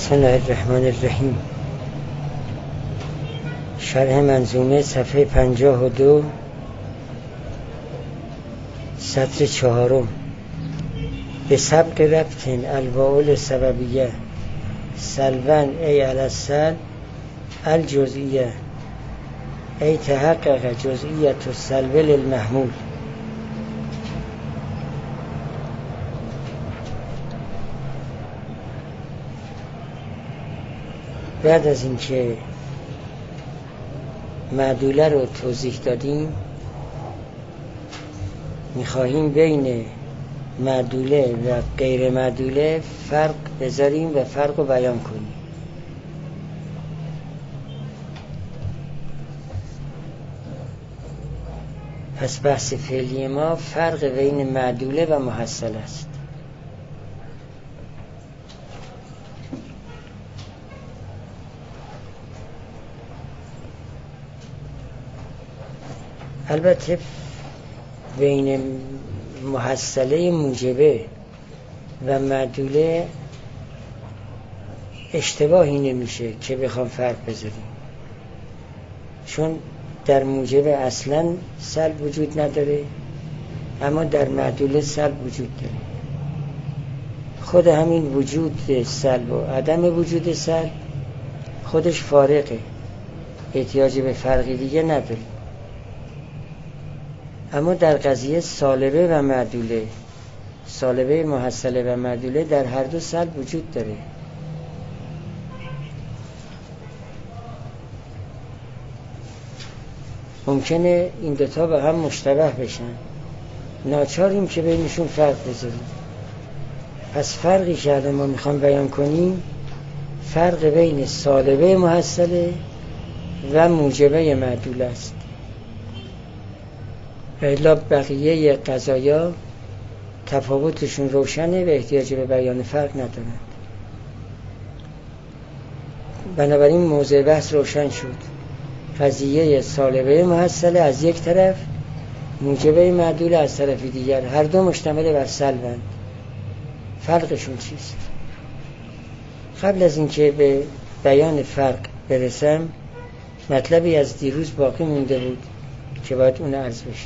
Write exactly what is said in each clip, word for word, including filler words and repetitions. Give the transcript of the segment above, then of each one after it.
بسم الله الرحمن الرحیم. شرح منظومه صفحه پنجاه و دو سطر چهارم. به سبق ربط الواول سببیه سلبن ای علی السلب الجزئیه ای تحقق جزئیت السلب للمحمول. بعد از اینکه معدوله رو توضیح دادیم، میخواهیم بین معدوله و غیر معدوله فرق بذاریم و فرق رو بیان کنیم. پس بحث فعلی ما فرق بین معدوله و محصل است. البته بین محصله موجبه و معدوله اشتباهی نمیشه که بخوام فرق بذاریم، چون در موجبه اصلا سلب وجود نداره، اما در معدوله سلب وجود داره. خود همین وجود سلب و عدم وجود سلب خودش فارقه، احتیاج به فرقی دیگه نداره. اما در قضیه سالبه و معدوله، سالبه محصله و معدوله، در هر دو سلب وجود داره. ممکنه این دوتا به هم مشتبه بشن، ناچاریم که بینشون فرق بذاریم. پس فرقی که الان ما میخوام بیان کنیم فرق بین سالبه محصله و موجبه معدوله است. و الا بقیه قضایا تفاوتشون روشنه و احتیاج به بیان فرق ندارند. بنابراین موضوع بحث روشن شد. قضیه سالبه محصله از یک طرف، موجبه معدوله از طرف دیگر، هر دو مشتمل بر سلبند. فرقشون چیست؟ قبل از اینکه به بیان فرق برسم، مطلبی از دیروز باقی مونده بود که باید اون عرض بشه.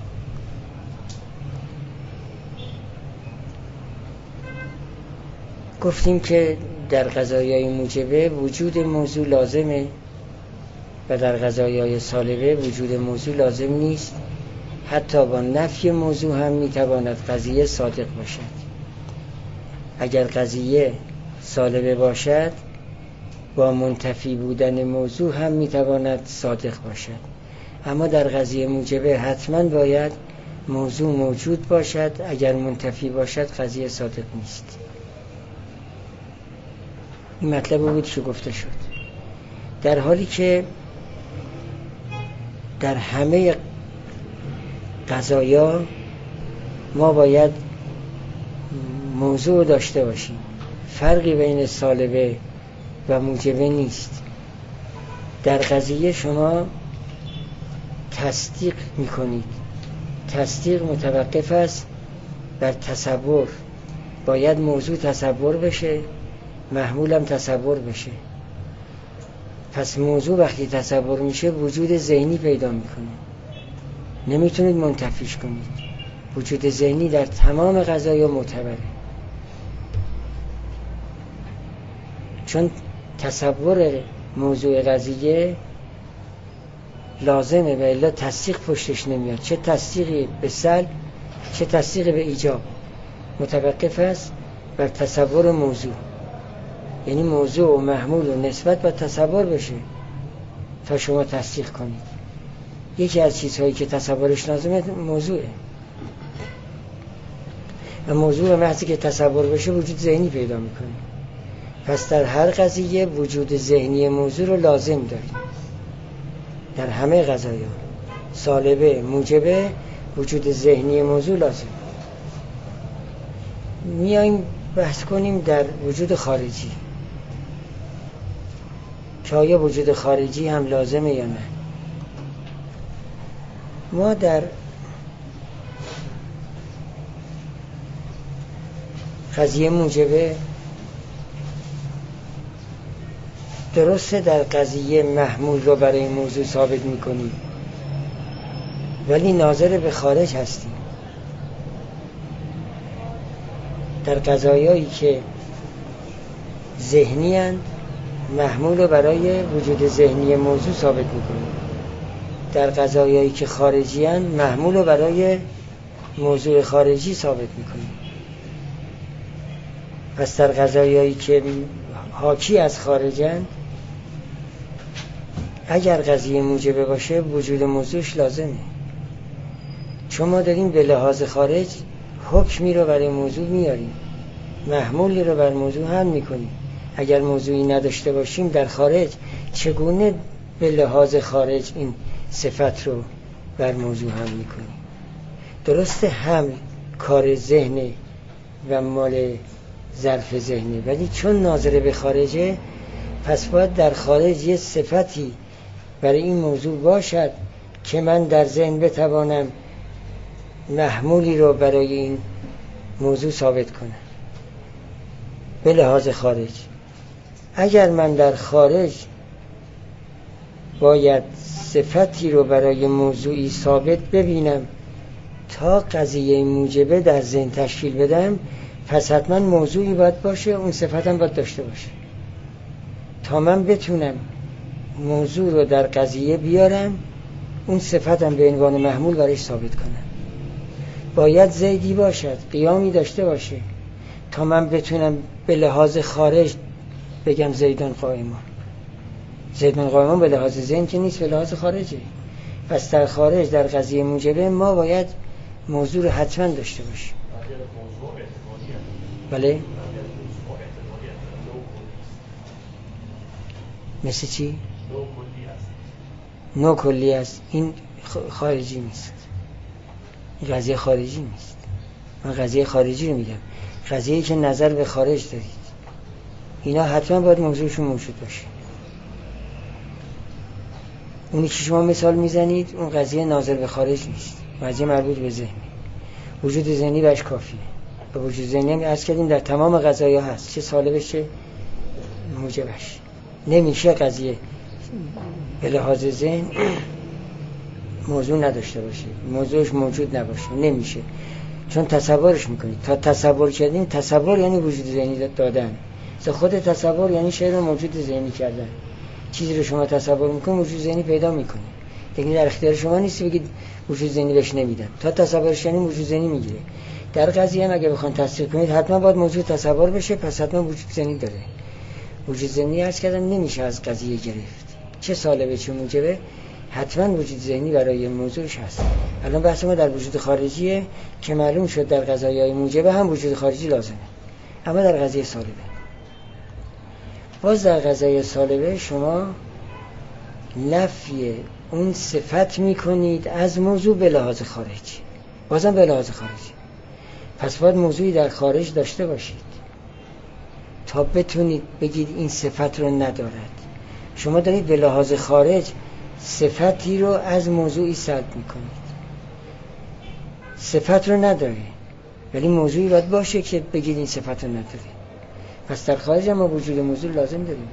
گفتیم که در قضایای موجبه وجود موضوع لازمه و در قضایای سالبه وجود موضوع لازم نیست. حتی با نفی موضوع هم میتواند قضیه صادق باشد. اگر قضیه سالبه باشد، با منتفی بودن موضوع هم میتواند صادق باشد. اما در قضیه موجبه حتما باید موضوع موجود باشد. اگر منتفی باشد قضیه صادق نیست. این مطلب بود که گفته شد. در حالی که در همه قضایا ما باید موضوع داشته باشیم، فرقی بین سالبه و موجبه نیست. در قضیه شما تصدیق میکنید، تصدیق متوقف است بر تصور. باید موضوع تصور بشه، محمولم تصور بشه. پس موضوع وقتی تصور میشه وجود ذهنی پیدا میکنه، نمیتونید منتفیش کنید. وجود ذهنی در تمام قضایا معتبره، چون تصور موضوع قضیه لازمه و الا تصدیق پشتش نمیاد. چه تصدیقی به سلب چه تصدیقی به ایجاب متوقف است بر تصور موضوع. یعنی موضوع و محمول و نسبت با تصور بشه تا شما تصدیق کنید. یکی از چیزهایی که تصورش لازمه موضوعه، و موضوع محضی که تصور بشه وجود ذهنی پیدا میکنه. پس در هر قضیه وجود ذهنی موضوع رو لازم داریم. در همه قضایا سالبه موجبه وجود ذهنی موضوع لازم. میایم بحث کنیم در وجود خارجی که آیا وجود خارجی هم لازمه یا نه. ما در قضیه موجبه درسته در قضیه محمول رو برای موضوع ثابت میکنی، ولی ناظر به خارج هستی. در قضایایی که ذهنی هستند محمول رو برای وجود ذهنی موضوع ثابت میکنی، در قضایایی که خارجی هستند محمول رو برای موضوع خارجی ثابت میکنی. پس در قضایایی که حاکی از خارجند، اگر قضیه موجبه باشه وجود موضوعش لازمه، چون ما داریم به لحاظ خارج حکمی رو برای موضوع میاریم، محمولی رو بر موضوع هم میکنیم. اگر موضوعی نداشته باشیم در خارج، چگونه به لحاظ خارج این صفت رو بر موضوع هم میکنیم؟ درسته هم کار ذهنه و مال ظرف ذهنه، ولی چون ناظر به خارجه، پس باید در خارج یه صفتی برای این موضوع باشد که من در ذهن بتوانم محمولی رو برای این موضوع ثابت کنم به لحاظ خارج. اگر من در خارج باید صفتی رو برای موضوعی ثابت ببینم تا قضیه موجبه در ذهن تشکیل بدم، پس حتما موضوعی باید باشه، اون صفتم باید داشته باشه تا من بتونم موضوع رو در قضیه بیارم، اون صفتم به عنوان محمول برایش ثابت کنم. باید زیدی باشد، قیامی داشته باشه تا من بتونم به لحاظ خارج بگم زیدان قائمان. زیدان قائمان به لحاظ ذهن که نیست، به لحاظ خارجه. پس در خارج در قضیه موجبه ما باید موضوع رو حتما داشته باشیم. بله؟ مثل چی؟ نو کلی است. این خارجی نیست، این قضیه خارجی نیست. من قضیه خارجی رو میگم، قضیه‌ای که نظر به خارج دارید، اینا حتما باید موضوعشون موجود باشه. اونی که شما مثال میزنید اون قضیه ناظر به خارج نیست، قضیه مربوط به ذهنی. وجود ذهنی بهش کافیه. و وجود ذهنی هم عرض کردیم در تمام قضایا هست، چه سالبش چه موجبش. نمیشه قضیه به لحاظ ذهن موضوع نداشته باشه، موضوعش موجود نباشه، نمیشه. چون تصورش میکنید. تا تصور کردیم، تصور یعنی وجود ذهنی دادن. خود تصور یعنی شی رو موجود ذهنی کردن. چیزی رو شما تصور میکنید وجود ذهنی پیدا میکنه. دیگه در اختیار شما نیست بگید وجود ذهنی بهش نمیدم. تا تصورش یعنی وجود ذهنی میگیره. در قضیه هم اگه بخوان تصدیق کنید حتما باید موضوع تصور بشه، پس حتما وجود ذهنی داره. وجود ذهنی عرض کردم نمیشه از قضیه گرفت، چه سالبه چه موجبه، حتما وجود ذهنی برای موضوعش هست. الان بحث ما در وجود خارجیه که معلوم شد در قضایای موجبه هم وجود خارجی لازمه، اما در قضیه سالبه. باز در قضیه سالبه شما نفی اون صفت میکنید از موضوع به لحاظ خارجی، بازم به لحاظ خارجی. پس باید موضوعی در خارج داشته باشید تا بتونید بگید این صفت رو ندارد. شما دارید به لحاظ خارج صفتی رو از موضوعی سلب میکنید، صفت رو نداره ولی موضوعی باید باشه که بگید این صفت رو نداره. پس در خارج ما وجود موضوع لازم داریم.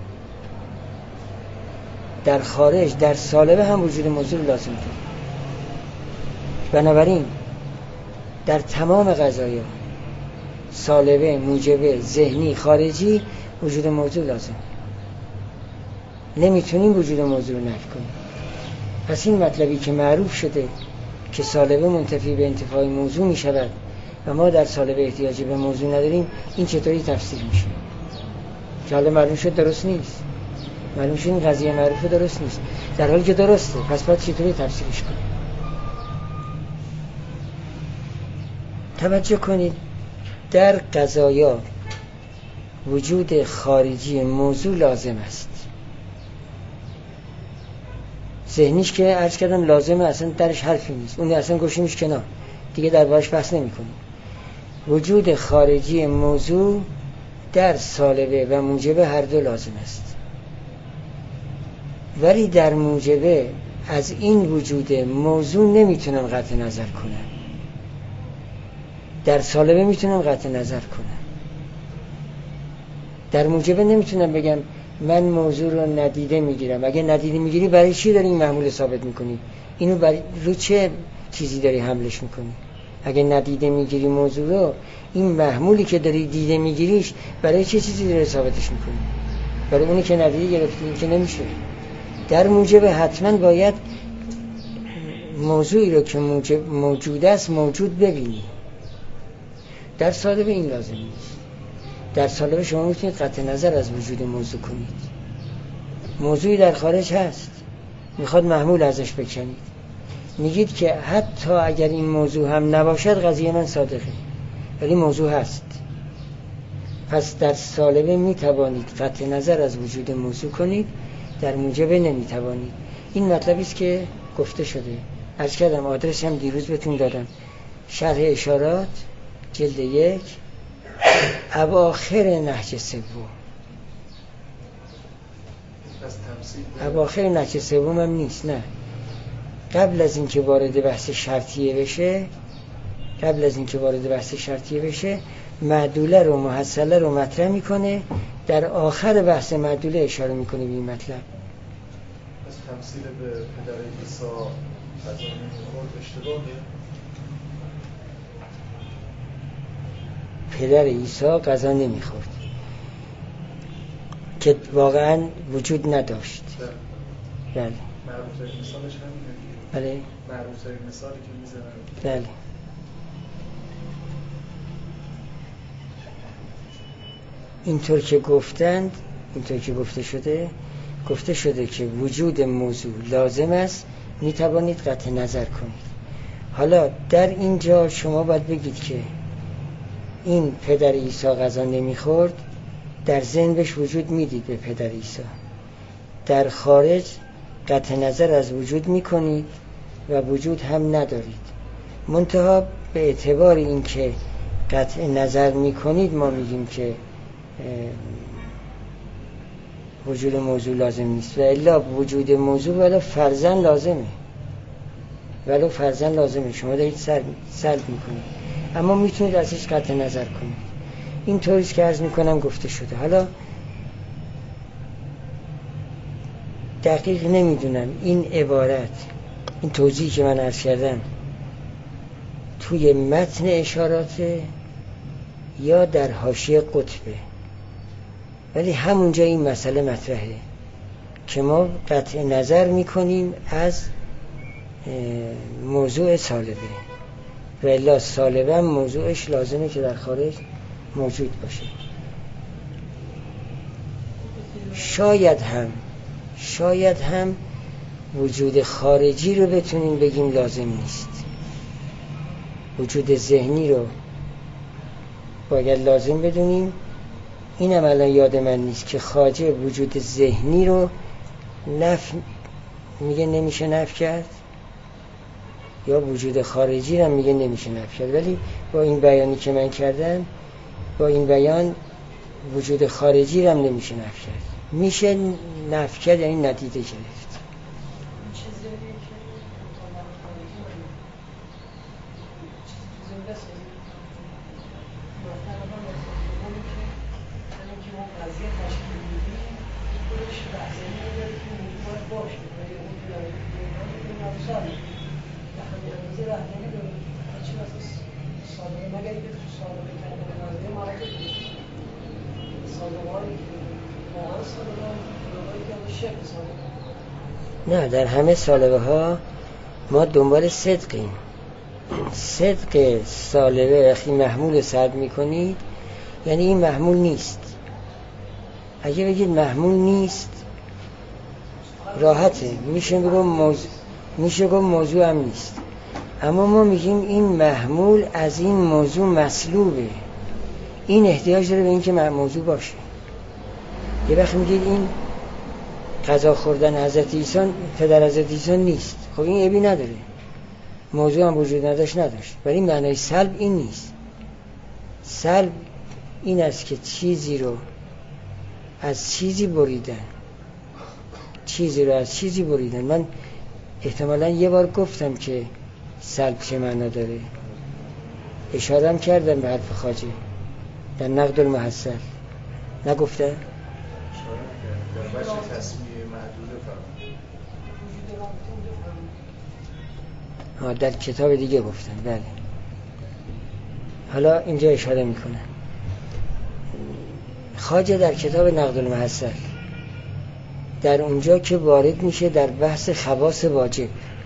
در خارج در سالبه هم وجود موضوع لازم داریم. بنابراین در تمام قضایا سالبه، موجبه، ذهنی، خارجی وجود موضوع لازم. نمیتونیم وجود موضوع رو نفی کنیم. پس این مطلبی که معروف شده که سالبه منتفی به انتفاع موضوع می شود و ما در سالبه احتیاجی به موضوع نداریم، این چطوری تفسیر میشه؟ که حالا معلوم شد درست نیست، معلوم شد این قضیه معروفه درست نیست، در حالی که درسته. پس باید چطوری تفسیرش کنیم؟ توجه کنید، در قضایا وجود خارجی موضوع لازم است. ذهنیش که عرض کردم لازمه، اصلا درش حرفی نیست، اون اصلا گوشیمش کنار، دیگه دربارش بحث نمی کنیم. وجود خارجی موضوع در سالبه و موجبه هر دو لازم است، ولی در موجبه از این وجود موضوع نمیتونم قطع نظر کنم، در سالبه میتونم قطع نظر کنم. در موجبه نمیتونم بگم من موضوع رو ندیده میگیرم. اگه ندیده میگیری برای چی داری این محمول ثابت میکنی؟ اینو برای رو چه چیزی داری حملش میکنی؟ اگه ندیده میگیری موضوع رو، این محمولی که داری دیده میگیریش برای چه چیزی داری ثابتش میکنی؟ برای اونی که ندیده گرفتی، این که نمیشه. در موجب حتما باید موضوعی رو که موجود است موجود ببینی. در سالب این لازم نیست. در سالب شما میتونید قطع نظر از وجود موضوع کنید. موضوعی در خارج هست، میخواد محمول ازش بکنید، میگید که حتی اگر این موضوع هم نباشد قضیه من صادقه، ولی موضوع هست. پس در سالبه میتوانید قطع نظر از وجود موضوع کنید، در موجبه نمیتوانید. این مطلبی است که گفته شده. عرض کردم آدرس هم دیروز بهتون دادم. شرح اشارات جلد یک اواخر نهج سوم. اواخر نهج سوم هم نیست، نه، قبل از اینکه وارد بحث شرطیه بشه قبل از اینکه وارد بحث شرطیه بشه معدوله رو محصله رو مطرح میکنه، در آخر بحث معدوله اشاره میکنه به این مطلب. از تمثیل به پدر عیسی غذا نمیخورد اشتباهه؟ پدر عیسی غذا نمیخورد که واقعا وجود نداشت. بله. معروف ترین مثالش همینه. بله. معروف ترین مثالی که میزنن. بله. اینطور که گفتند، اینطور که گفته شده گفته شده که وجود موضوع لازم است، میتوانید قطع نظر کنید. حالا در اینجا شما باید بگید که این پدر عیسی غذا نمیخورد، در ذهن بهش وجود میدید به پدر عیسی، در خارج قطع نظر از وجود میکنید و وجود هم ندارید. منتها به اعتبار این که قطع نظر میکنید ما میگیم که وجود موضوع لازم نیست، و الا وجود موضوع ولو فرضاً لازمه، ولو فرضاً لازمه، شما دارید سلب میکنید، اما میتونید ازش قطع نظر کنید. این طوریست که عرض میکنم گفته شده. حالا دقیق نمیدونم این عبارت، این توضیحی که من عرض کردم توی متن اشارات یا در حاشیه قطبه، ولی همونجا این مسئله مطرحه که ما قطع نظر میکنیم از موضوع سالبه، و الا سالبه هم موضوعش لازمه که در خارج موجود باشه. شاید هم شاید هم وجود خارجی رو بتونیم بگیم لازم نیست، وجود ذهنی رو باید لازم بدونیم. اینم الان یاد من نیست که خواجه وجود ذهنی رو نف میگه نمیشه نف کرد، یا وجود خارجی رو میگه نمیشه نف کرد، ولی با این بیانی که من کردم، با این بیان وجود خارجی رو هم نمیشه نف کرد. میشه نف کرد یعنی ندیده گرفت. نه، در همه سالبه ها ما دنبال صدقیم. صدق سالبه وقتی محمول سلب میکنید یعنی این محمول نیست. اگه بگید محمول نیست راحته، میشه بگم موضوع میشه گفت موضوع هم نیست، اما ما میگیم این محمول از این موضوع مسلوبه، این احتیاج داره به این که موضوع باشه. یه وقت میگید این غذا خوردن حضرت عیسی پدر حضرت عیسی نیست، خب این عیبی نداره، موضوع هم وجود نداشت نداشت، ولی معنای سلب این نیست. سلب این است که چیزی رو از چیزی بریدن، چیزی رو از چیزی بریدن. من احتمالاً یه بار گفتم که سلب چه معنا داره، اشاره هم کردم به حرف خواجه در نقد المحصل، نگفته؟ در بچه تصمیه محدوده فهم در کتاب دیگه گفتن. بله حالا اینجا اشاره میکنن خواجه در کتاب نقد المحصل در اونجا که وارد میشه در بحث خواص واجب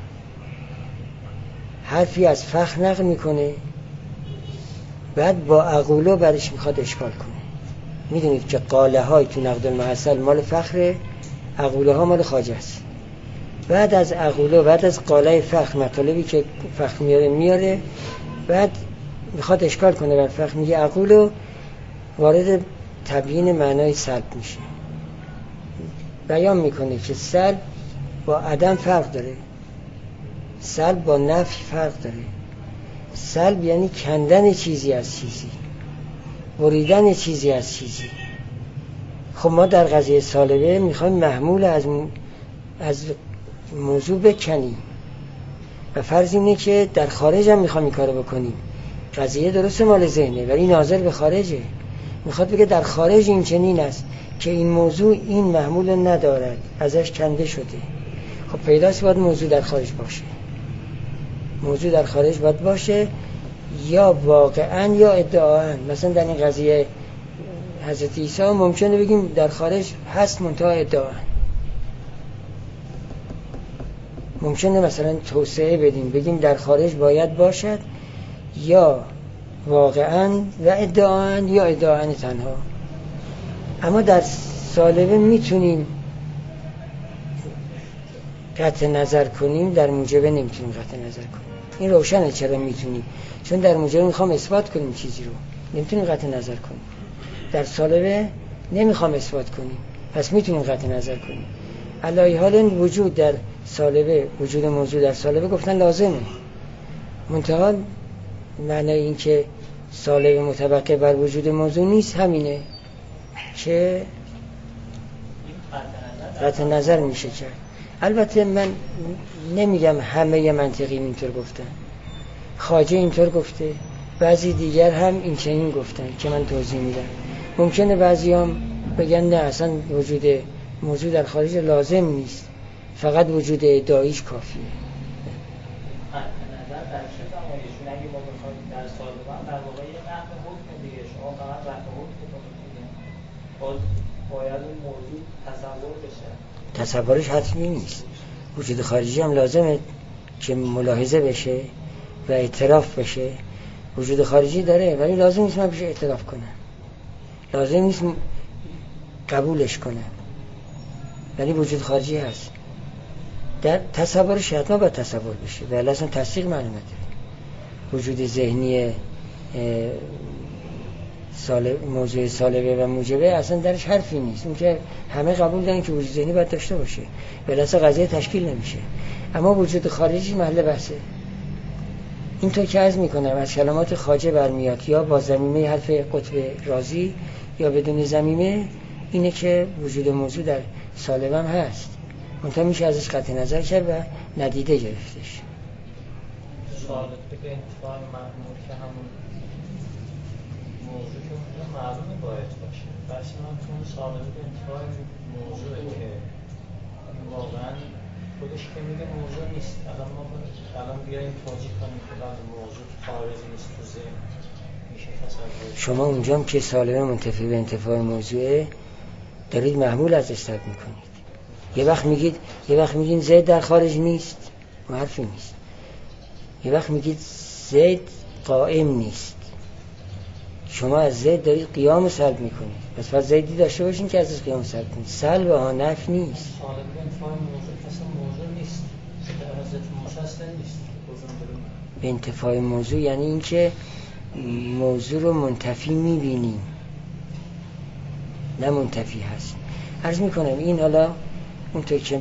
حرفی از فقه نقل میکنه، بعد با اقولو برش میخواد اشکال کنه. میدونید که قاله های تو نقد المحصل مال فقه، اقوله ها مال خواجه است. بعد از اقولو بعد از قاله فقه مطالبی که فقه میاره میاره بعد میخواد اشکال کنه بر فقه، میگه اقولو وارد تبیین معنای سلب میشه، بیان میکنه که سلب با عدم فرق داره، سلب با نفی فرق داره. سلب یعنی کندن چیزی از چیزی، بریدن چیزی از چیزی. خب ما در قضیه سالبه میخوایم محمول از م... از موضوع بکنیم و فرض اینه که در خارج هم میخوایم این کارو بکنیم. قضیه درست مال ذهنه ولی ناظر به خارجه، میخواد بگه در خارج این چنین است که این موضوع این محمول ندارد، ازش کنده شده. خب پیداست باید موضوع در خارج باشه، موضوع در خارج باید باشه یا واقعا یا ادعاً. مثلا در این قضیه حضرت عیسی ممکنه بگیم در خارج هست منتها ادعاً، ممکنه مثلا توسعه بدیم بگیم در خارج باید باشد یا واقعاً و ادعاً یا ادعاً تنها. اما در سالبه میتونیم قطع نظر کنیم، در موجبه نمیتونیم قطع نظر کنیم. این روشنه چرا میتونیم، چون در موجبه میخوام اثبات کنیم چیزی رو، نمیتونیم قطع نظر کنیم. در سالبه نمیخوام اثبات کنیم پس میتونیم قطع نظر کنیم. علایه حال وجود در سالبه، وجود موضوع در سالبه گفتن لازمه، منتها معنی این که سالبه متوقع بر وجود موضوع نیست همینه که قطع نظر میشه کرد. البته من نمیگم همه منطقی اینطور گفتن، خواجه اینطور گفته، بعضی دیگر هم این چنین گفتن که من توضیح میدم. ممکنه بعضی هم بگن نه اصلا وجود موضوع در خارج لازم نیست، فقط وجود ادعایش کافیه. نظر در شد آمایشون اگه ما بخوایم در سالبه در واقع یه نحو حکم دیگه شما فقط رفع حکم کنید، باز باید اون موضوع تصور بشه. تصورش حتمی نیست، وجود خارجی هم لازمه که ملاحظه بشه و اعتراف بشه. وجود خارجی داره ولی لازم نیست من بشه اعتراف کنم، لازم نیست قبولش کنم، ولی وجود خارجی هست. در تصورش حتما باید تصور بشه ولی اصلا تصدیق معنی نداره. وجود ذهنی سالب، موضوع سالبه و موجبه اصلا درش حرفی نیست، اون که همه قبول دارن که وجود ذهنی باید داشته باشه ولی اصلا قضیه تشکیل نمیشه. اما وجود خارجی محل بحثه. اینطور که عرض میکنم از کلمات خواجه برمیاد یا با ضمیمه حرف قطب رازی یا بدون ضمیمه، اینه که وجود موضوع در سالبه هم هست، منتها میشه ازش قطع نظر کرد و ندیده گرفتش. سوالت به انتفاع محمول که همون موضوع که معلومه باید باشه، بس من چون سوالت به انتفاع موضوعه که واقعا خودش که میگه موضوع نیست. الان ما الان بیاییم توجیه کنیم که بعد موضوع خارجی نیست تو ذهن میشه تصور. شما اونجا هم که سالبه منتفی به انتفاع موضوعه دارید محمول ازش طلب میکنید. یه وقت میگید یه وقت میگین زید در خارج نیست، اون حرفی نیست. یه وقت میگید زید قائم نیست، شما از زید دارید قیام سلب میکنید، پس باید زیدی داشته باشین که ازش قیام سلب کنید. سلب ها نفی نیست. سالب به انتفاع موضوع اصلا موضوع نیست، در حضرت موسی اصلا نیست. به انتفاع موضوع یعنی اینکه موضوع رو منتفی میبینیم نه منتفی هست. عرض میکنم این حالا اونطور که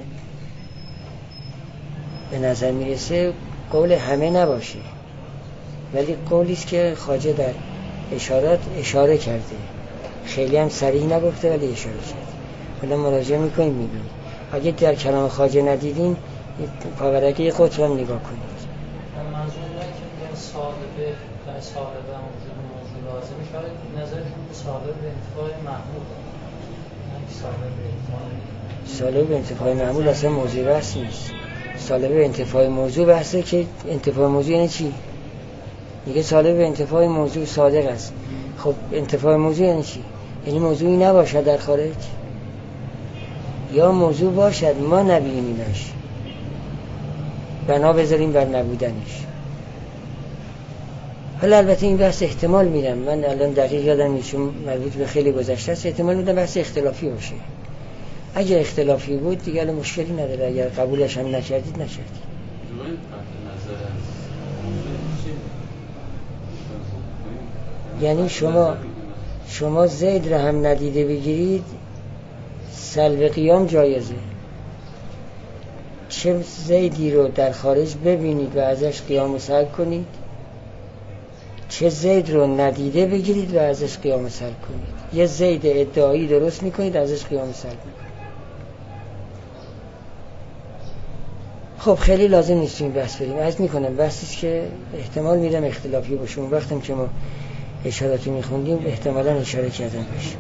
به نظر میرسه قول همه نباشه ولی قولیست که خواجه در اشارات اشاره کرده، خیلی هم صریح نگفته ولی اشاره کرده. حالا مراجعه میکنیم میبینید. اگه در کلام خواجه ندیدین پاورقی قطب هم نگاه کنید. منظور اینه که میگن سالبه و سالبه موجود موضوع لازمه، شاید نظرشون به سالبه به انتفاع محمول سالبه به انتفاع معمول اصلا موضوع بحث نیست. سالبه به انتفاع موضوع بحثه که انتفاع موضوع یعنی چی؟ میگه سالبه به انتفاع موضوع صادق است. خب انتفاع موضوع یعنی چی؟ یعنی موضوعی نباشد در خارج، یا موضوع باشد ما نبینیمش، بنا بذاریم بر نبودنش. حالا البته این بحث احتمال میدم، من الان دقیق یادم نیست چون مربوط به خیلی گذشته است، احتمال میدم بحث اختلافی باشه. اگه اختلافی بود دیگه الان مشکلی نداره، اگر قبولش هم نکردید نکردید. یعنی شما شما زید رو هم ندیده بگیرید سلب قیام جایزه. چه زیدی رو در خارج ببینید و ازش قیام سلب کنید، چه زید رو ندیده بگیرید و ازش قیام سلب کنید. یه زید ادعایی درست میکنید ازش قیام سلب میکنید. خب خیلی لازم نیست این بحث بریم. عرض میکنم بحثیست که احتمال میدم اختلافی باشه. اون وقتم که ما اشاراتی میخوندیم احتمالاً اشاره کردن بشه.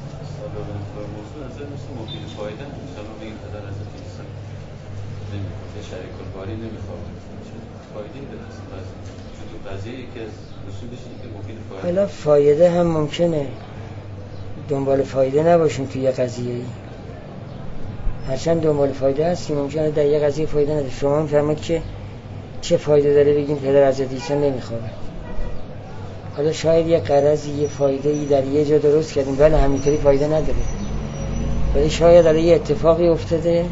حالا فایده هم ممکنه دنبال فایده نباشیم توی یه قضیه ای، هرچند دنبال فایده هستیم ممکنه در یه قضیه فایده نداره. شما میفرمایید که چه فایده داره بگیم پدر حضرت عیسی نمیخواد. حالا شاید یه قرضی یه فایده ای در یه جا درست کردیم ولی همینطوری فایده نداره، ولی شاید الان یه اتفاقی افتاده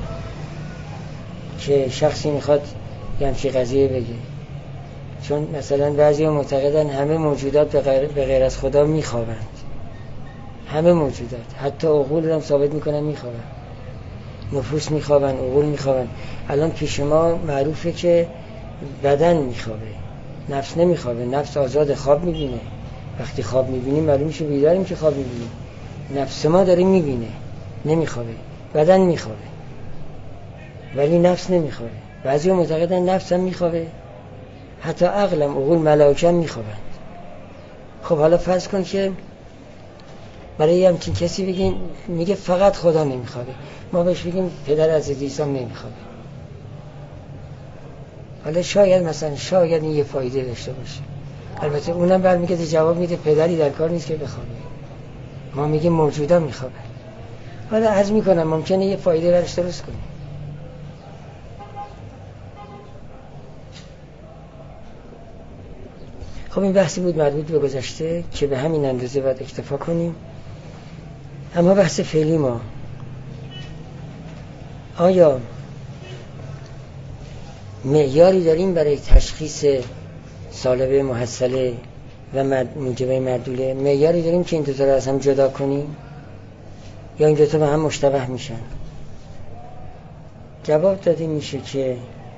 که شخصی میخواد یه همچین قضیه بگه. چون مثلا بعضی ها معتقدن همه موجودات به غیر, به غیر از خدا میخوابند، همه موجودات حتی عقول هم ثابت میکنن میخوابند، نفوس میخوابن، عقول میخوابن. الان پیش ما معروفه که بدن میخوابه، نفس نمیخوابه. نفس آزاد خواب میبینه، وقتی خواب میبینیم معلوم میشه بیداریم که خواب میبینیم. نفس ما داره میبینه نمیخوابه، بدن میخوابه ولی نفس نمیخوابه. بعضی ها معتقدن نفس هم میخوابه، حتی عقلم، عقول، ملائکه هم میخوابند. خب حالا فرض کن که برای همچین کسی بگیم میگه فقط خدا نمیخوابه، ما بهش بگیم پدر عزیز عیسی نمیخوابه. حالا شاید مثلا شاید این یه فایده داشته باشه. البته اونم برمیگرده جواب میده پدری در کار نیست که بخوابه، ما میگیم موجودا میخوابه. حالا عرض میکنم ممکنه یه فایده برش درست کنیم. خب این بحثی بود مربوط به گذشته که به همین اندازه باید اکتفا کنیم. اما بحث فعلی ما، آیا معیاری داریم برای تشخیص سالبه محصله و موجبه معدوله؟ معیاری داریم که این دو تا رو از هم جدا کنیم یا این دو تا به هم مشتبه میشن؟ جواب داده میشه که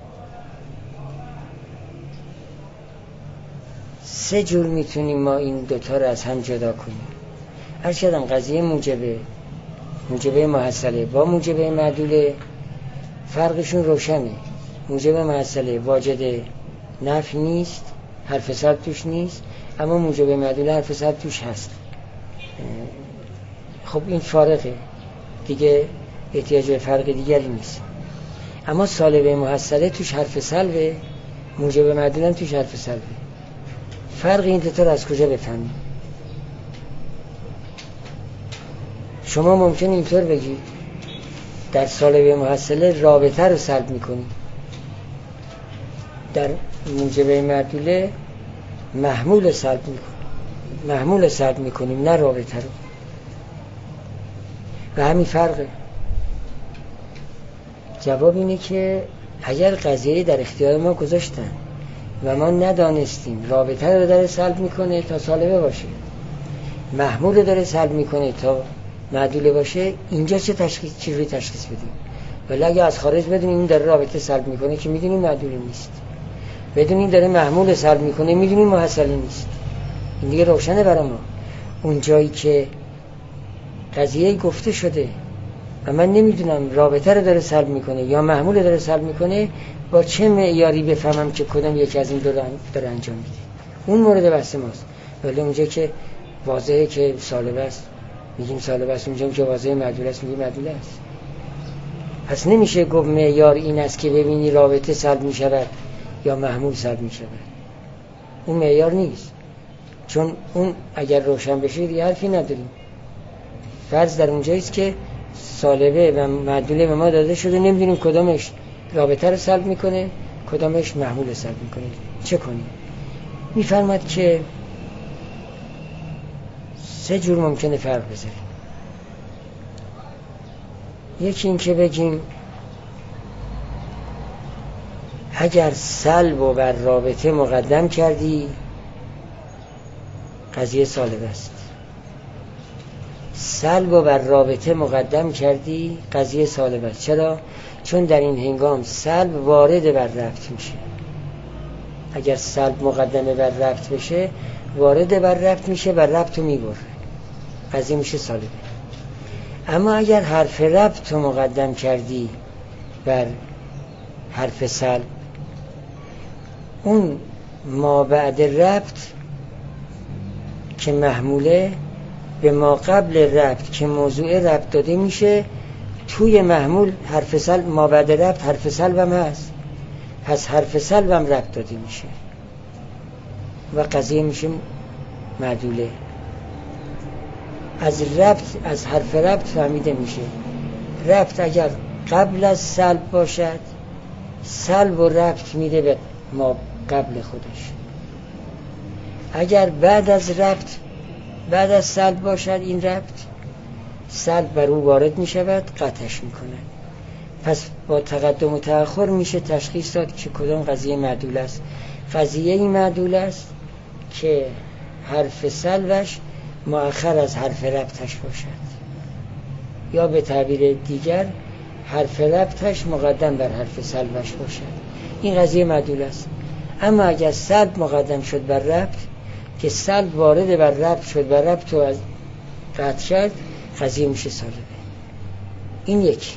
سه جور میتونیم ما این دوتا رو از هم جدا کنیم. هر چقدر قضیه موجبه موجبه محصله با موجبه معدوله فرقشون روشنه. موجبه محصله واجد نفی نیست، حرف سلب توش نیست، اما موجبه معدوله حرف سلب توش هست. خب این فارقه دیگه، احتیاج به فرق دیگری نیست. اما سالبه محصله توش حرف سلبه، موجبه معدوله توش حرف سلبه. فرق این دوتا رو از کجا بفهمیم؟ شما ممکنه اینطور بگید در سالبه محصله رابطه رو سلب میکنیم، در موجبه معدوله محمول سلب میکنیم، محمول سلب میکنیم نه رابطه رو. و همین فرقه. جواب اینه که اگر قضیه در اختیار ما گذاشتن و ما ندانستیم رابطه رو داره سلب میکنه تا سالبه باشه، محمول رو داره سلب میکنه تا معدوله باشه، اینجا چه تشخیص چجوری تشخیص بدیم؟ ولی اگه از خارج بدونیم این داره رابطه سلب میکنه که میدونیم معدوله نیست، بدونیم داره محمول سلب میکنه میدونیم محصله نیست. این دیگه روشنه برای ما. اون جایی که قضیه گفته شده و من نمیدونم رابطه رو داره سلب میکنه یا محمول رو داره سلب میکنه، با چه معیاری بفهمم که کدام یکی از این دو داره انجام میده؟ اون مورد بحث ماست. ولی اونجا که واضحه که سالبه است میگیم سالبه است، اونجا که واضح معدول است میگیم معدول است. پس نمیشه گفت معیار این است که ببینی رابطه سلب میشود یا محمول سلب میشود. اون معیار نیست، چون اون اگر روشن بشه دیگه حرفی نداریم. فرض در اونجاییست که سالبه و معدوله به ما داده شده، نمیدونیم کدامش رابطه رو سلب میکنه کدامش محمول رو سلب میکنه. چه کنیم؟ میفرماد که سه جور ممکنه فرق بذاریم. یکی این که بگیم اگر سلب و بر رابطه مقدم کردی قضیه سالب است، سلب و بر رابطه مقدم کردی قضیه سالب است. چرا؟ چون در این هنگام سلب وارد بر ربط میشه. اگر سلب مقدمه بر ربط بشه وارد بر ربط میشه و ربط رو میبره، قضیه میشه سالبه. اما اگر حرف ربط رو مقدم کردی بر حرف سلب، اون ما بعد ربط که محموله به ما قبل ربط که موضوع ربط داده میشه، توی محمول حرف سلب ما بعد ربط حرف سلب هم هست، پس حرف سلب هم ربط داده میشه و قضیه میشه معدوله. از ربط از حرف ربط فهمیده میشه ربط اگر قبل از سلب باشد سلب و ربط میده به ما قبل خودش، اگر بعد از ربط بعد از سلب باشد این ربط سلب بر او وارد میشود قطعش میکنه. پس با تقدم و تأخر میشه تشخیص داد که کدام قضیه معدول است. قضیه این معدول است که حرف سلبش مؤخر از حرف ربطش باشد، یا به تعبیر دیگر حرف ربطش مقدم بر حرف سلبش باشد. این قضیه معدول است. اما اگر سلب مقدم شد بر ربط که سلب وارد بر ربط شد بر ربط و از قطع شد، قضیه میشه سالبه. این یکی.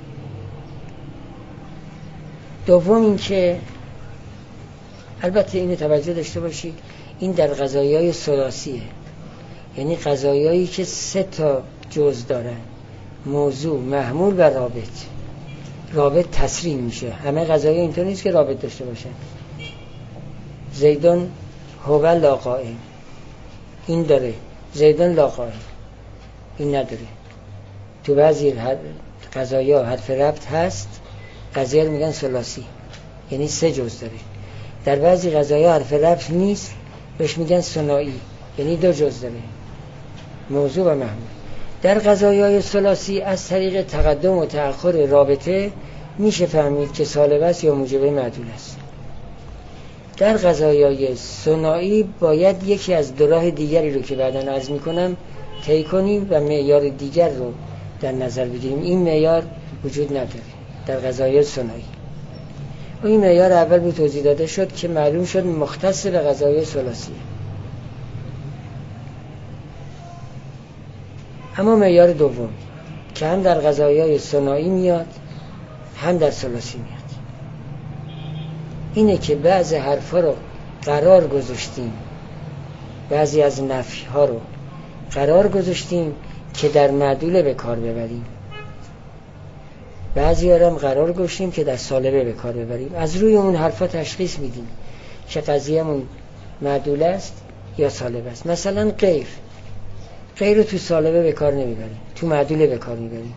دوم این که البته اینو توجه داشته باشید این در قضایای ثلاثیه، یعنی قضایایی که سه تا جزء دارن، موضوع، محمول و رابط. رابط تسریع میشه. همه قضایا اینطور نیست که رابط داشته باشن. زیدون هو لا قائم این داره، زیدون لا قائم این نداره. تو بعضی قضایا حرف ربط هست، قضیه رو میگن ثلاثی، یعنی سه جزء داره. در بعضی قضایا حرف ربط نیست، بهش میگن ثنایی، یعنی دو جزء داره، موضوع و محمول. در قضایای ثلاثی از طریق تقدم و تأخر رابطه میشه فهمید که سالب است یا موجبه معدول است. در قضایای ثنایی باید یکی از دو راه دیگری رو که بعداً عرض میکنم طی کنیم و معیار دیگر رو در نظر بگیریم. این معیار وجود نداره در قضایای ثنایی. و این معیار اول به توضیح داده شد که معلوم شد مختص به قضایای ثلاثی. اما معیار دوم که هم در قضایای ثنایی میاد هم در ثلاثی میاد، اینه که بعضی حرفا رو قرار گذاشتیم، بعضی از نفی ها رو قرار گذاشتیم که در معدوله به کار ببریم، بعضی ها رو هم قرار گذاشتیم که در سالبه به کار ببریم. از روی اون حرفا تشخیص میدیم که قضیه‌مون معدوله است یا سالب است. مثلا غیر غیر رو تو سالبه به کار نمیبریم، تو معدوله به کار میبریم.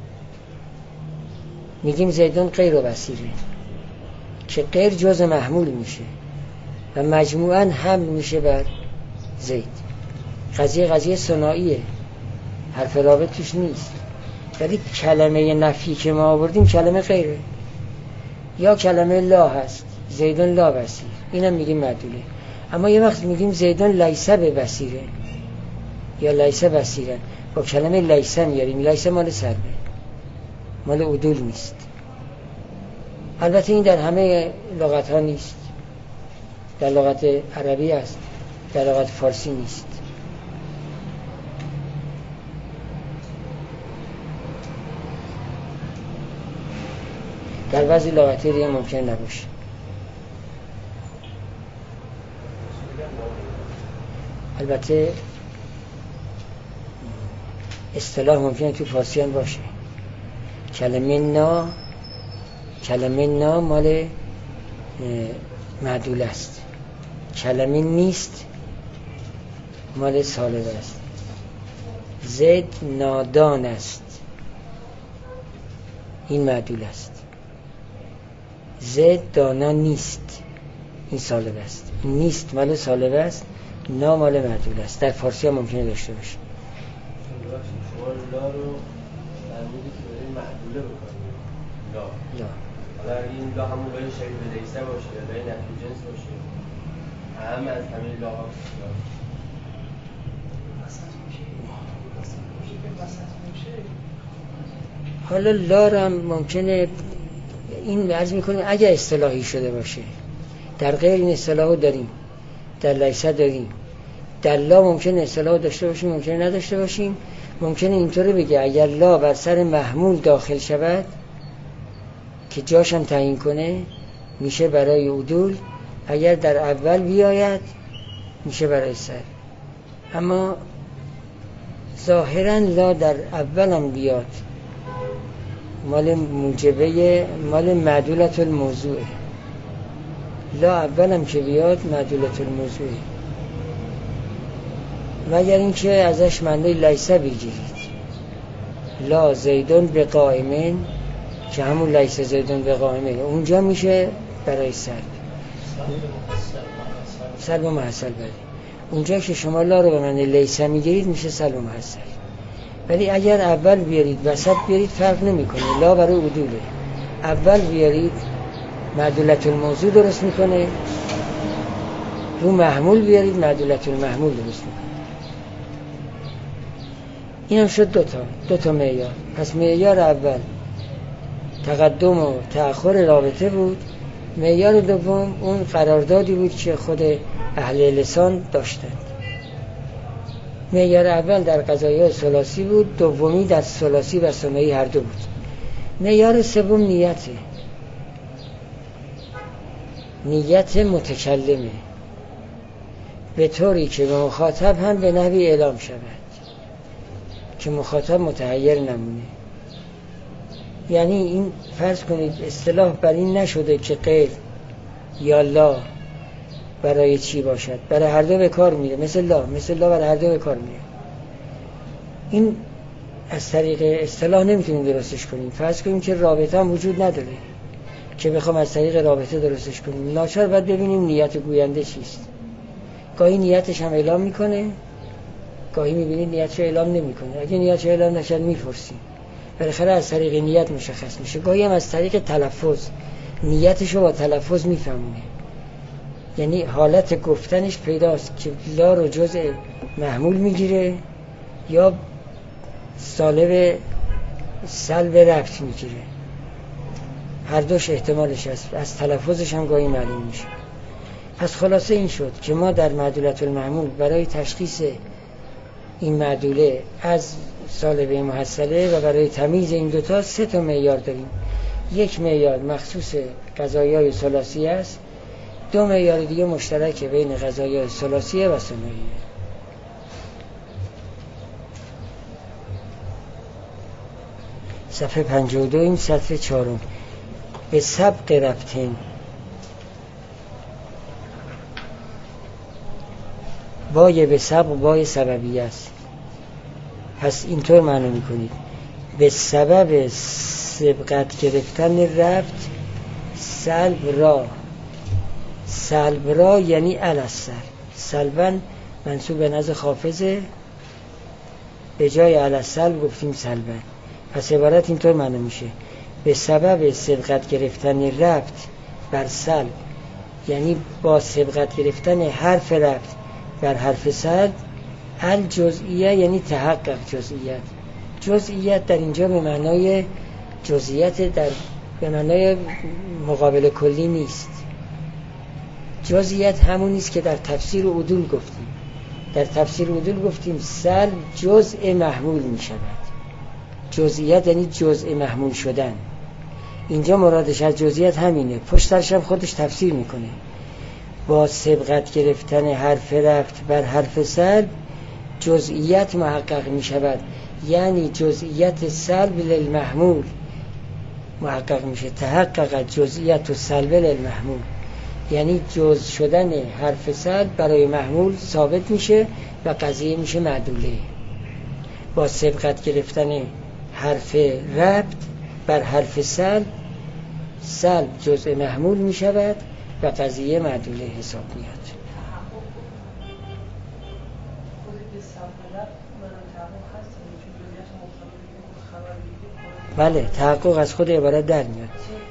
میگیم زیدون غیر و بصیره که غیر جزء محمول میشه و مجموعاً حمل میشه بر زید. قضیه قضیه ثنائیه، حرف رابط توش نیست. ولی کلمه نفی که ما آوردیم کلمه غیره، یا کلمه لا هست، زیدون لا بصیر، اینم میگیم معدوله. اما یه وقت میگیم زیدون لیسه به بصیره یا لیسه بصیره، با کلمه لیسه میاریم. لیسه مال سلبه، مال عدول نیست. البته این در همه لغت ها نیست، در لغت عربی است، در لغت فارسی نیست. در بعضی لغت دیگه ممکن نباشه. البته اصطلاح ممکنه تو فارسی هم باشه. کلمه نا کلمه نا مال معدول است، کلمه نیست مال سالب است. زید نادان است، این معدول است. زید دانا نیست، این سالب است. این نیست مال سالب است، نا مال معدول است. در فارسی هم ممکنه داشته باشه. شما لا رو در مورد که برای معدوله بکنید لا لا حالا این لا همون لای شکل بدهیسته باشه یا لای نفی جنس باشه، اهم از همه لا ها حالا لا رو هم ممکنه این عرض میکنه اگه اصطلاحی شده باشه. در غیر این اصطلاحو داریم، در لیسه داریم. در لا ممکنه اصطلاح داشته باشیم، ممکنه نداشته باشیم. ممکنه اینطوری بگه اگر لا بر سر محمول داخل شود که جاشم تعیین کنه میشه برای عدول، اگر در اول بیاید میشه برای سر. اما ظاهرا لا در اول هم بیاد مال موجبه مال معدولت الموضوع. لا اول هم که بیاد معدولت الموضوع، مگر اینکه ازش معنی لیسه بگیرید. لا زیدون به قائمین که همون لیسه زیدون به قائمین، اونجا میشه برای سلب سلب و محصل بری. اونجا که شما لا رو به معنی لیسه میگیرید میشه سلب و محصل. ولی اگر اول بیارید وسط بیارید فرق نمیکنه. لا برای عدوله. اول بیارید معدولت الموضوع درست میکنه، رو محمول بیارید معدولت المحمول درست میکنه. این هم شد دوتا دوتا معیار. پس معیار اول تقدم و تأخر رابطه بود. معیار دوم اون قراردادی بود که خود اهل لسان داشتند. معیار اول در قضایای ثلاثی بود، دومی در ثلاثی و ثنایی هر دو بود. معیار سوم نیته. نیت متکلمه به طوری که به مخاطب هم به نحوی اعلام شود که مخاطب متحیر نمونه. یعنی این فرض کنید اصطلاح بر این نشده که غیر یا لا برای چی باشد، برای هر دو به کار میره. مثل لا مثل لا برای هر دو به کار میره. این از طریق اصطلاح نمیتونیم درستش کنیم. فرض کنیم که رابطه هم وجود نداره که بخوام از طریق رابطه درستش کنیم. ناچار باید ببینیم نیت گوینده چیست. گاهی نیتش هم اعلام میکنه، گاهی میبینید نیتش اعلام نمیکنه. اگه نیتش اعلام نشد میپرسیم، بالاخره از طریق نیت مشخص میشه. گاهی هم از طریق تلفظ نیتشو با تلفظ میفهمونه. یعنی حالت گفتنش پیداست که لا رو جزء محمول میگیره یا سالب سلب ربط میگیره. هر دوش احتمالش هست. از تلفظش هم گاهی معلوم میشه. پس خلاصه این شد که ما در معدولت المحمول برای تشخیص این معدوله از سالبه محصله و برای تمیز این دوتا سه تا معیار داریم. یک معیار مخصوص قضایای ثلاثی است، دو معیار دیگه مشترک بین قضایای ثلاثی و ثنایی. صفحه پنجاه و دو این سطر چهارم. به سبق ربطین بای به سبق بای سببیه است. پس اینطور معنی میکنید به سبب سبقت گرفتن ربط سلب را. سلب را یعنی الاسر. سلبن منصوب به نزد خافظه، به جای الاسل گفتیم سلبن. پس عبارت اینطور معنی میشه به سبب سبقت گرفتن ربط بر سلب، یعنی با سبقت گرفتن حرف ربط بر حرف سلب. الجزئیه یعنی تحقق جزئیت. جزئیت در اینجا به معنای جزئیت، در به معنای مقابل کلی نیست. جزئیت همون نیست که در تفسیر عدول گفتیم. در تفسیر عدول گفتیم سلب جزء محمول می شود. جزئیت یعنی جزء محمول شدن. اینجا مرادش از جزئیت همینه. پشترش هم خودش تفسیر میکنه. با سبقت گرفتن حرف ربط بر حرف سلب جزئیت محقق می شود. یعنی جزئیت سلب للمحمول محقق میشه. تحقق جزئیت و سلب للمحمول یعنی جز شدن حرف سلب برای محمول ثابت میشه و قضیه میشه معدوله. با سبقت گرفتن حرف ربط بر حرف سلب، سلب جزء محمول میشود و قضیه معدوله حساب میاد. بله تحقق از خود عبارت در میاد.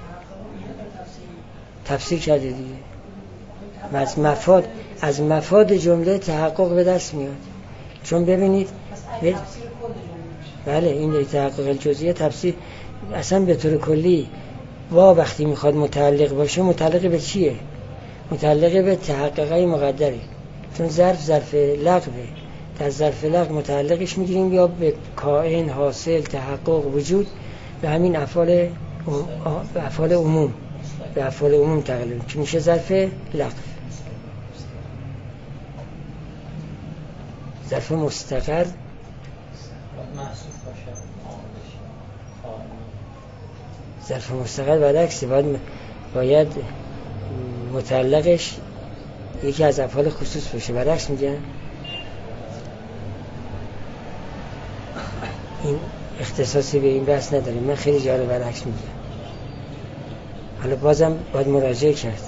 تفسیر کرده دیگه. از مفاد از مفاد جمله تحقق به دست میاد. چون ببینید ب... بله این تحقق الجزئیه تفسیر اصلا به طور کلی وا وقتی میخواد متعلق باشه متعلق به چیه؟ متعلق به تحققای مقدره. چون ظرف ظرف لغوه، در ظرف لغو متعلقش میگیریم یا به کائن، حاصل، تحقق، وجود، به همین افعال به افعال عموم به افعال عموم تقلیل که میشه ظرف لغو. ظرف مستقر ظرف مستقر برعکس باید باید متعلقش یکی از افعال خصوص باشه. برعکس میگن این اختصاصی به این بحث نداره، من خیلی جا رو برعکس میگم. حالا بازم باید مراجعه کرد.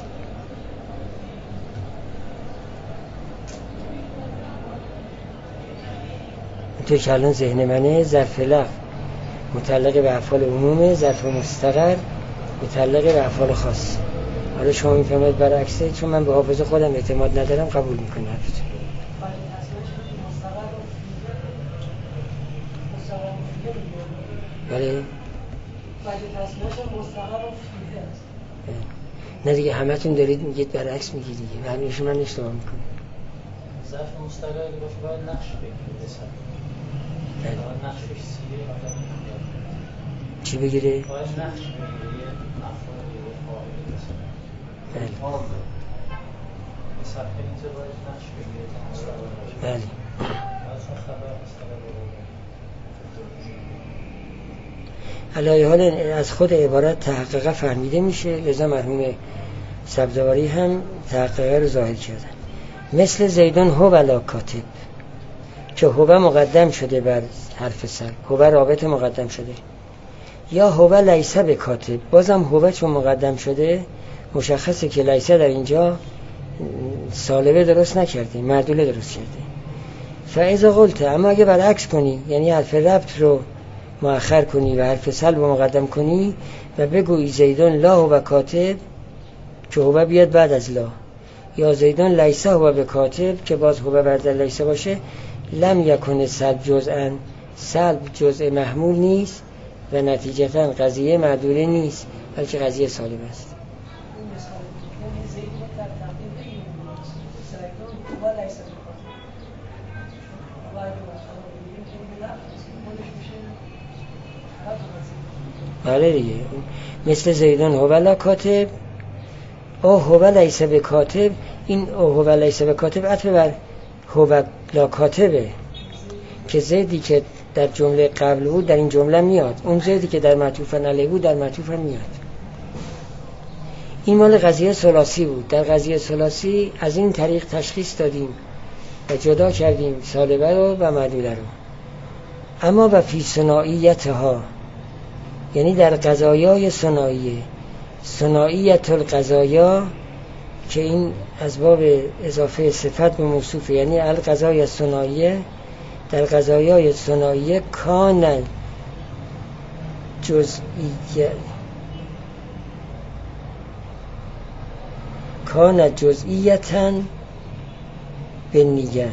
تو که الان ذهن منه ظرف لغو متعلق به افعال عمومه، ظرف مستقر متعلق به افعال خاص. حالا شما میفهمید برعکسه، چون من به حافظه خودم اعتماد ندارم قبول میکنم. بله نه دیگه همه تون دارید میگید برعکس میگید دیگه، همیشه من اشتباه میکنم. ظرف مستقر باشه باید نقش بگیره. باید نقشش سیره چی بگیره؟ باید نقش بگیره افعال دیگه فاعل بسید. بله صرف اینجا باید نقش بگیره تا مستقر باشه. بله اصلا خبر مستقر باشه. علایه حال از خود عبارت تحققه فهمیده میشه، لذا مرحوم سبزواری هم تحققه رو ظاهر کردن. مثل زیدون هو ولا کاتب که هو مقدم شده بر حرف سر، هو رابط مقدم شده، یا هو لیسه به کاتب، بازم هو چون مقدم شده مشخصه که لیسه در اینجا سالبه درست نکرده، معدوله درست کرده. فاذا قلت، اما اگه برعکس کنی، یعنی حرف ربط رو مؤخر کنی و حرف سلب رو مقدم کنی و بگویی زیدون لا هو کاتب که هو بیاد بعد از لا، یا زیدون لیسه هو به کاتب که باز هو بعد از لیسه باشه، لم یکن سلب جزءا، سلب جزء محمول نیست و نتیجتا قضیه معدوله نیست بلکه قضیه سالب است. بله دیگه، مثل زیدون هو لا کاتب، او هو لیسه به کاتب، این او هو لیسه به کاتب عطف بر هو لا کاتبه که زیدی که در جمله قبل بود در این جمله میاد، اون زیدی که در معطوف علیه بود در معطوف میاد. این مال قضیه ثلاثی بود. در قضیه ثلاثی از این طریق تشخیص دادیم و جدا کردیم سالبه رو و معدوله رو. اما و فی ثنائیتها، یعنی در قضایای ثنائیه، ثنائیت القضایا که این از باب اضافه صفت به موصوف، یعنی القضای ثنائیه، در قضایای ثنائیه کان جزئیه کان جزئیتاً به نیه،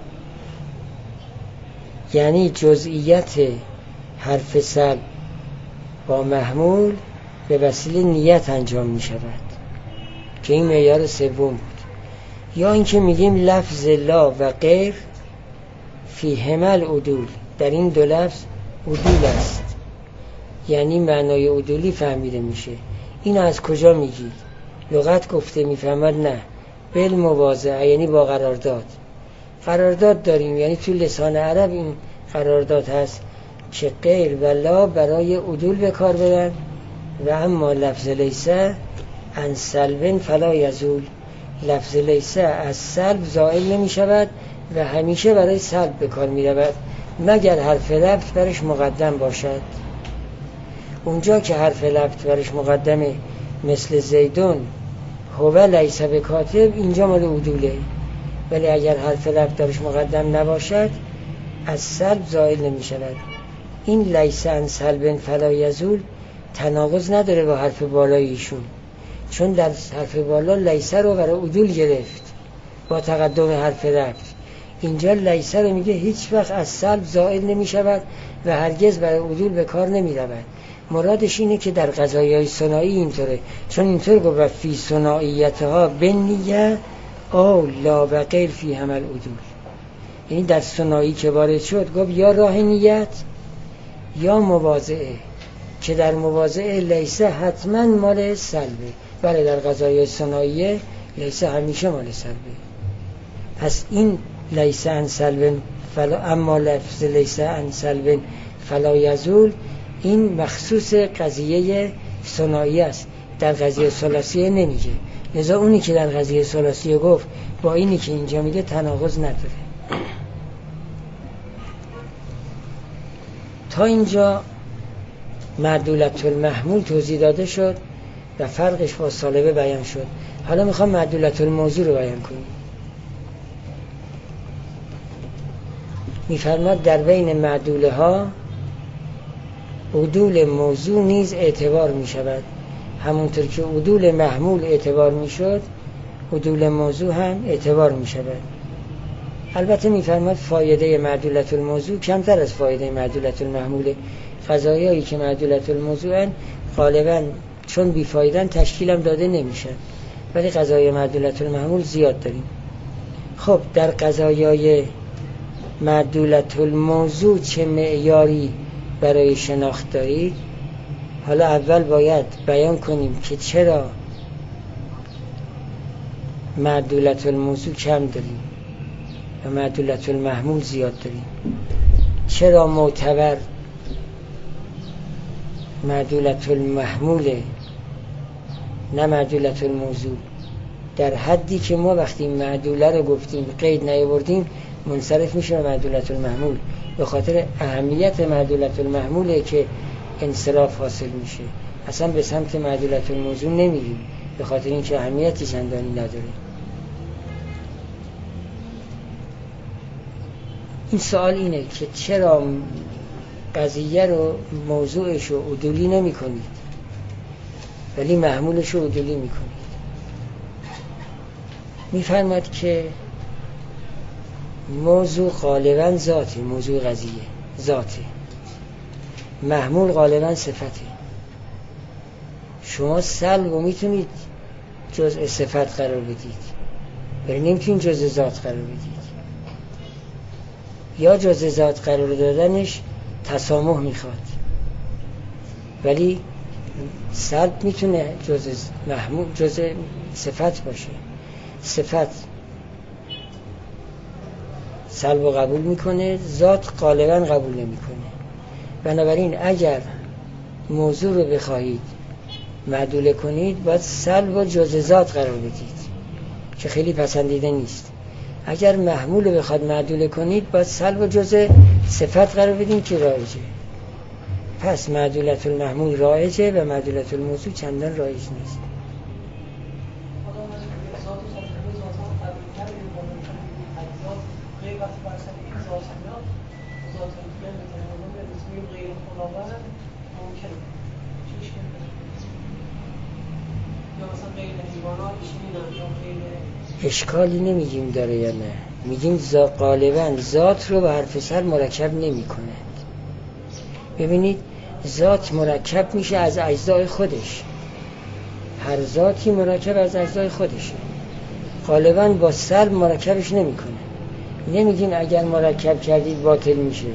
یعنی جزئیت حرف سلب با محمول به وسیله نیت انجام می شود که این معیار سوم بود. یا اینکه میگیم لفظ لا و غیر فی همل عدول، در این دو لفظ عدول است، یعنی معنای عدولی فهمیده میشه. این از کجا میگید؟ لغت گفته میفهمد؟ نه، بالمواضعه، یعنی با قرارداد. قرارداد داریم، یعنی تو لسان عرب این قرارداد هست که غیر و لا برای عدول به کار برن و اما لفظ لیسه عن سلب فلا یزول، لفظ لیسه از سلب زائل نمی شود و همیشه برای سلب به کار می رود مگر حرف لفظ برش مقدم باشد. اونجا که حرف لفظ برش مقدمه مثل زیدون هو لیسه به کاتب، اینجا مال عدوله، ولی اگر حرف لفظ برش مقدم نباشد از سلب زائل نمی شود. این لیسه عن سلب فلا یزول تناقض نداره با حرف بالاییشون، چون در حرف بالا لیسه رو برای عدول گرفت با تقدم حرف لفظ. اینجا لیسه رو میگه هیچ وقت از سلب زائل نمی شود و هرگز برای عدول به کار نمی رود. مرادش اینه که در قضایای ثنایی اینطوره، چون اینطور گفت فی ثنائیتها بنیه او لا و غیر فی همل عدول، یعنی در ثنایی که وارد شد گفت یا راه نیت یا مواضعه، که در مواضعه لیسه حتما مال سلبه، ولی در قضایای ثنائیه لیسه همیشه مال سلبه. پس این لیسه عن سلب فلا، اما لفظ لیسه عن سلب فلا یزول این مخصوص قضیه ثنایی است، در قضیه ثلاثیه نمیگه. لذا اونی که در قضیه ثلاثیه گفت با اینی که اینجا میگه تناقض نداره. تا اینجا معدولت المحمول توضیح داده شد و فرقش با سالبه بیان شد. حالا میخوام معدولت الموضوع رو بیان کنیم. میفرماد در بین معدوله ها عدول موضوع نیز اعتبار میشود، همونطور که عدول محمول اعتبار میشد عدول موضوع هم اعتبار میشود. البته میفرماد فایده معدولت الموضوع کمتر از فایده معدولت المحموله. قضایایی که معدولت الموضوعن غالبا چون بیفایدن تشکیلم داده نمیشن، ولی قضایای معدولت المحمول زیاد داریم. خب در قضایای معدولت الموضوع چه معیاری برای شناخت دارید؟ حالا اول باید بیان کنیم که چرا معدولت الموضوع کم داریم و معدولت المحمول زیاد داریم. چرا معتبر معدولت المحموله نه معدولت الموضوع؟ در حدی که ما وقتی معدوله رو گفتیم قید نیاوردیم منصرف میشه به معدولت المحمول، به خاطر اهمیت معدولت المحموله که انصراف حاصل میشه. اصلا به سمت معدولت الموضوع نمیریم به خاطر اینکه اهمیتی چندانی نداره. این سوال اینه که چرا قضیه رو موضوعش رو عدولی نمی کنید ولی محمولش رو عدولی می کنید؟ می فرماد که موضوع غالبا ذاته، موضوع قضیه ذاته، محمول غالبا صفته. شما سلب رو میتونید جزء صفت قرار بدید ولی نمیتونید جزء ذات قرار بدید. یا جزء ذات قرار دادنش تسامح میخواد، ولی سلب میتونه جزء محمول جزء صفت باشه. صفت سلب رو قبول میکنه، ذات غالبا قبول نمیکنه. بنابراین اگر موضوع رو بخواهید معدوله کنید باید سلب و جزء ذات قرار بدید که خیلی پسندیده نیست. اگر محمول رو بخواد معدوله کنید باید سلب و جزء صفت قرار بدید که رایجه. پس معدولت المحمول رایجه و معدولت الموضوع چندان رایج نیست. اشکالی نمیگیم داره یا نه، میگیم غالبا ذات رو به حرف سر مرکب نمی کند. ببینید ذات مرکب میشه از اجزای خودش، هر ذاتی مرکب از اجزای خودشه، غالبا با سلب مرکبش نمی کنه. نمیگیم اگر مرکب کردید باطل میشه.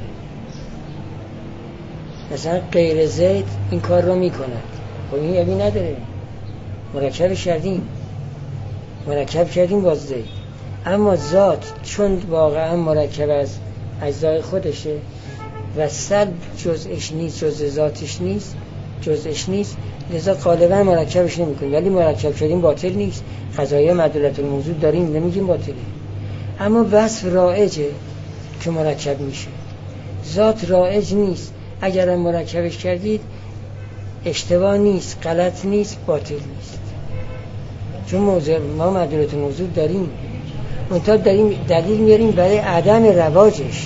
مثلا غیر زید این کار رو میکند، خب این یعنی نداره، مرکبش کردیم مرکب کردیم با زید. اما ذات چون واقعا مرکب از اجزای خودشه و سلب جزءش نیست، جزء ذاتش نیست، جزءش نیست، لذا غالبا مرکبش نمی‌کنیم. ولی مرکب شدیم باطل نیست، قضایای معدولت الموضوع داریم، نمیگیم باطله. اما وصف رایجه که مرکب میشه، ذات رایج نیست. اگر مرکبش کردید اشتباه نیست، غلط نیست، باطل نیست، چون موضوع ما معدولت الموضوع داریم، منتها داریم دلیل میاریم برای عدم رواجش.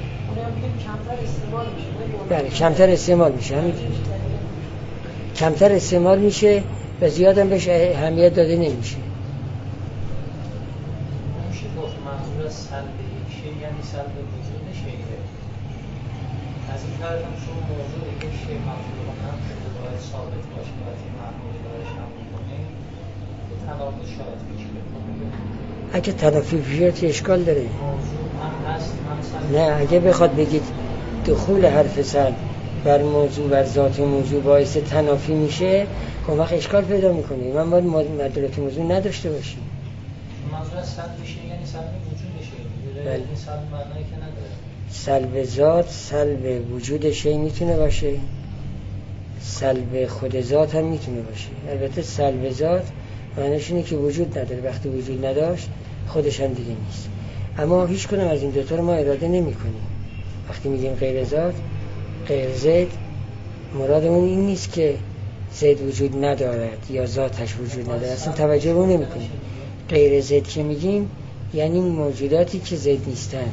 بله کمتر استعمال میشه، همین کمتر استعمال میشه و زیادم بهش اهمیت داده نمیشه. میشه گفت منظور از سلب یک شی یعنی سلب وجود شیه. از این طرف هم شما موضوع یک شی مطلوب هم شده باید ثابت باشه، باید این محمولی برایش هم میکنه به تناقض شاید بکیره کنه. اگه تنافی بیاد اشکال داره. موضوع هم هست هم سلب. نه اگه بخواد بگید دخول حرف سلب بر موضوع بر ذات موضوع باعث تنافی میشه، اون وقت اشکال پیدا میکنه. من باید معدولت موضوع نداشته باشیم. منظور از سلب میشه یعنی سلب وجود شی. بله. این سلب معنایی که نداره. سلب ذات سلب وجود شی میتونه باشه، سلب خود ذات هم میتونه باشه. البته سلب ذات معنیش اینه که وجود نداره، وقتی وجود نداشت خودش هم دیگه نیست. اما هیچ کدوم از این دوتا رو ما اراده نمی کنیم. وقتی میگیم غیر ذات غیر زید، مرادمون این نیست که زید وجود ندارد یا ذاتش وجود ندارد، اصلا توجه رو نمی کنیم. غیر زید که میگیم یعنی موجوداتی که زید نیستند.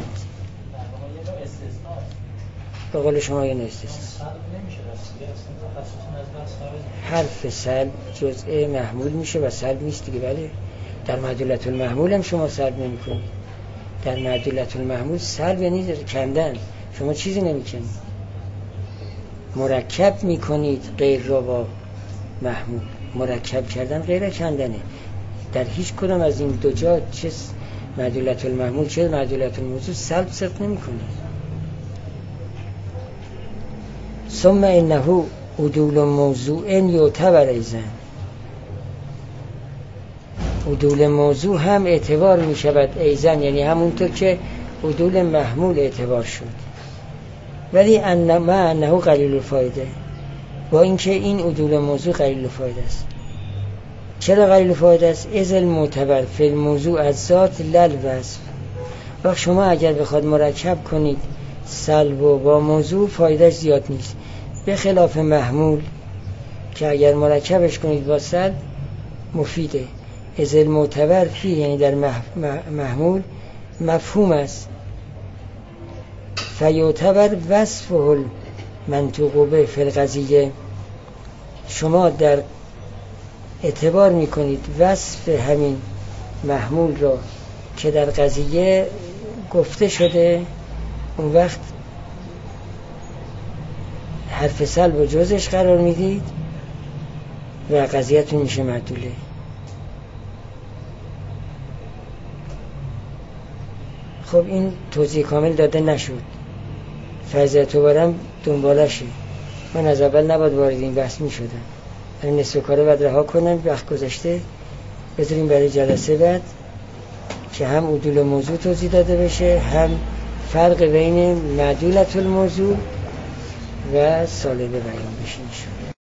به قول شما یه استثنا. حرف سلب جزء محمول میشه و سلب نیست دیگه. بله در معدولت المحمول هم شما سلب نمی کنید. در معدولت المحمول سلب یعنی کندن، شما چیزی نمی کنید، مرکب می کنید غیر رو با محمول. مرکب کردن غیر کندنه. در هیچ کدام از این دو جا چه معدولت المحمول چه معدولت الموضوع سلب صرف نمی کنید. ثم انه عدول موضوع یعتبر ایضا، عدول موضوع هم اعتبار می شود ایضا، یعنی همونطور که عدول محمول اعتبار شد. ولی ان ما انه قلیل الفایده، با اینکه این عدول موضوع قلیل الفایده است. چرا قلیل الفایده است؟ اذ المعتبر فی الموضوع از ذات لل وصف. وقت شما اگر بخواد مرکب کنید سلب و با موضوع فایدهش زیاد نیست، به خلاف محمول که اگر مرکبش کنید با سلب مفیده. اذ المعتبر فی یعنی در محمول مفهوم است، فیعتبر وصفه المنطوق به فی القضیه. شما در اعتبار میکنید وصف همین محمول را که در قضیه گفته شده، اون وقت حرف سلب و جزش قرار میدید و قضیهتون میشه معدوله. خب این توضیح کامل داده نشد، فرضیه تو بارم دنبالشه. من از اول نباید وارد این بحث میشدم. این نصف کاره باید رها کنم، وقت گذاشته بذاریم برای جلسه بعد که هم عدول موضوع توضیح داده بشه، هم فرق بین معدولت الموضوع و سالبه بیان بشه.